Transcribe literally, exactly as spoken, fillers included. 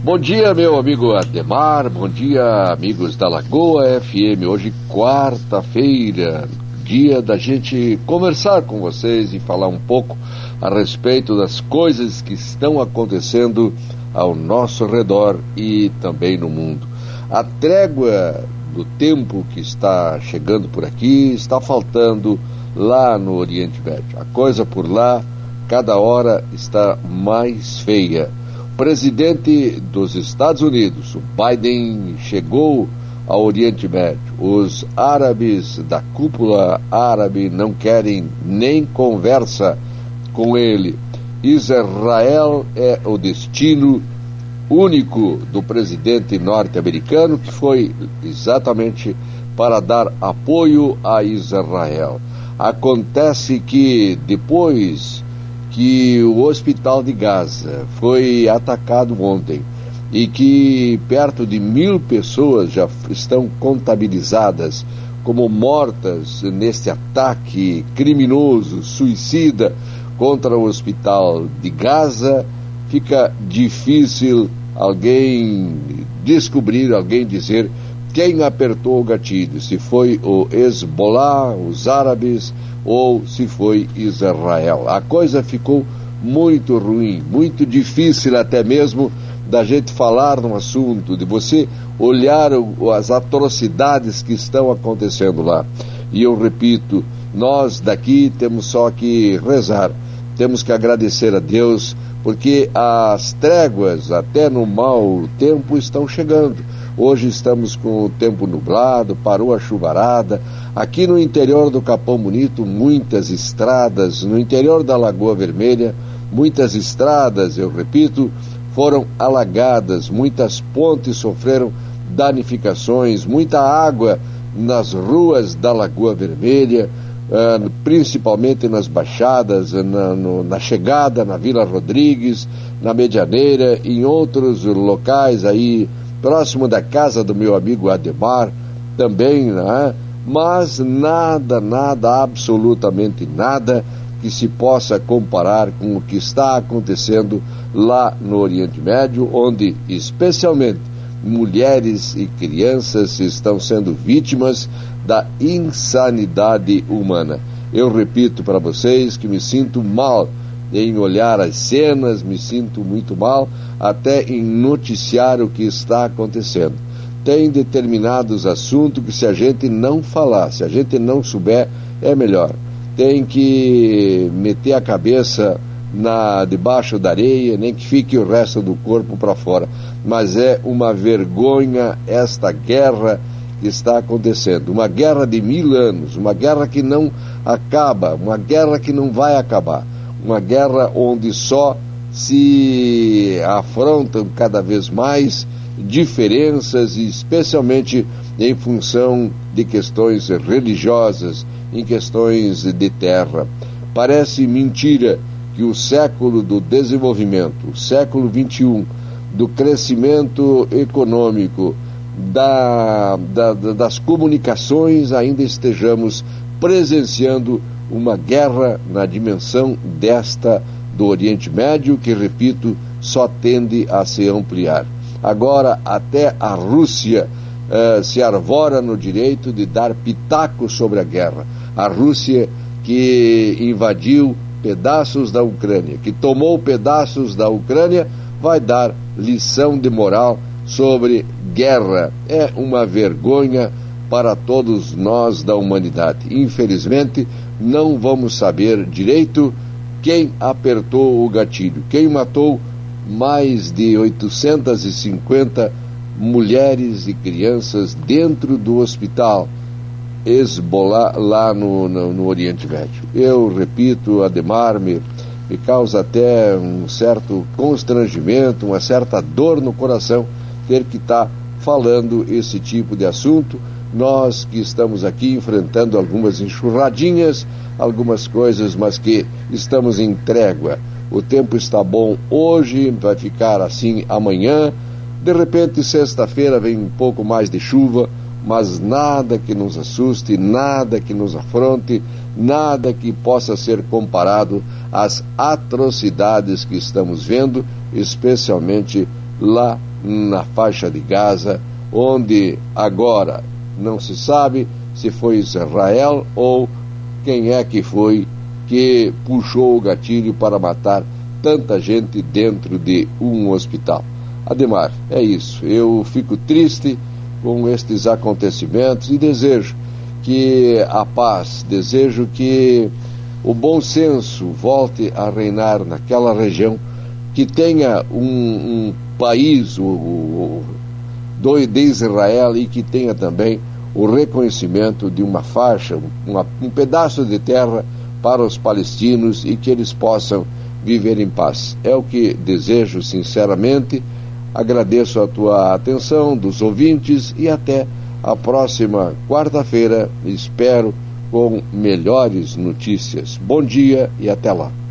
Bom dia, meu amigo Ademar, bom dia, amigos da Lagoa F M. Hoje, quarta-feira, dia da gente conversar com vocês e falar um pouco a respeito das coisas que estão acontecendo ao nosso redor e também no mundo. A trégua do tempo que está chegando por aqui está faltando lá no Oriente Médio. A coisa por lá, cada hora, está mais feia. O presidente dos Estados Unidos, o Biden, chegou ao Oriente Médio. Os árabes da cúpula árabe não querem nem conversa com ele. Israel é o destino único do presidente norte-americano, que foi exatamente para dar apoio a Israel. Acontece que depois que o hospital de Gaza foi atacado ontem e que perto de mil pessoas já estão contabilizadas como mortas neste ataque criminoso, suicida contra o hospital de Gaza, fica difícil alguém descobrir, alguém dizer quem apertou o gatilho, se foi o Hezbollah, os árabes, ou se foi Israel. A coisa ficou muito ruim, muito difícil até mesmo da gente falar no assunto, de você olhar o, as atrocidades que estão acontecendo lá. E eu repito, nós daqui temos só que rezar, temos que agradecer a Deus, porque as tréguas, até no mau tempo, estão chegando. Hoje estamos com o tempo nublado, parou a chuvarada. Aqui no interior do Capão Bonito, muitas estradas, no interior da Lagoa Vermelha, muitas estradas, eu repito, foram alagadas, muitas pontes sofreram danificações, muita água nas ruas da Lagoa Vermelha, uh, principalmente nas baixadas, na, no, na chegada, na Vila Rodrigues, na Medianeira, em outros locais aí, próximo da casa do meu amigo Ademar, também, né? Mas nada, nada, absolutamente nada que se possa comparar com o que está acontecendo lá no Oriente Médio, onde especialmente mulheres e crianças estão sendo vítimas da insanidade humana. Eu repito para vocês que me sinto mal em olhar as cenas, me sinto muito mal até em noticiar o que está acontecendo. Tem determinados assuntos que, se a gente não falar, se a gente não souber, é melhor. Tem que meter a cabeça na, debaixo da areia, nem que fique o resto do corpo para fora. Mas é uma vergonha esta guerra que está acontecendo. Uma guerra de mil anos, uma guerra que não acaba, uma guerra que não vai acabar. Uma guerra onde só se afrontam cada vez mais diferenças, especialmente em função de questões religiosas, em questões de terra. Parece mentira que o século do desenvolvimento, o século vinte e um, do crescimento econômico, da, da, das comunicações, ainda estejamos presenciando uma guerra na dimensão desta do Oriente Médio, que, repito, só tende a se ampliar. Agora, até a Rússia uh, se arvora no direito de dar pitaco sobre a guerra. A Rússia que invadiu pedaços da Ucrânia, que tomou pedaços da Ucrânia, vai dar lição de moral sobre guerra. É uma vergonha para todos nós da humanidade. Infelizmente, não vamos saber direito quem apertou o gatilho, quem matou mais de oitocentas e cinquenta mulheres e crianças dentro do hospital Hezbollah lá no, no, no Oriente Médio. Eu repito, Ademar, me, me causa até um certo constrangimento, uma certa dor no coração ter que estar falando esse tipo de assunto. Nós que estamos aqui enfrentando algumas enxurradinhas, algumas coisas, mas que estamos em trégua. O tempo está bom hoje, vai ficar assim amanhã. De repente, sexta-feira, vem um pouco mais de chuva, mas nada que nos assuste, nada que nos afronte, nada que possa ser comparado às atrocidades que estamos vendo, especialmente lá na faixa de Gaza, onde agora não se sabe se foi Israel ou quem é que foi que puxou o gatilho para matar tanta gente dentro de um hospital. Ademar, é isso. Eu fico triste com estes acontecimentos e desejo que a paz, desejo que o bom senso volte a reinar naquela região, que tenha um, um país o, o, do, de Israel e que tenha também o reconhecimento de uma faixa, uma, um pedaço de terra para os palestinos e que eles possam viver em paz. É o que desejo sinceramente. Agradeço a tua atenção, dos ouvintes, e até a próxima quarta-feira, espero com melhores notícias. Bom dia e até lá.